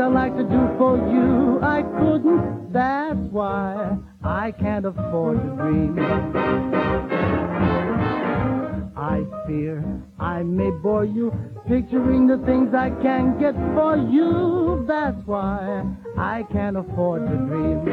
like to do for you, I couldn't. That's why I can't afford to dream. I fear I may bore you, picturing the things I can get for you. That's why I can't afford to dream.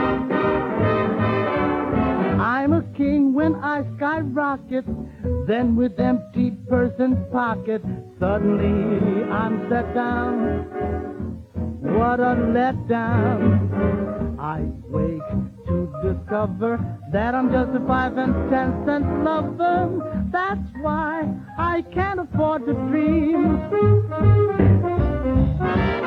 I'm a king when I skyrocket, then with empty purse and pocket, suddenly I'm set down. What a letdown. I wake to discover that I'm just a 5 and 10 cent lover. That's why I can't afford to dream.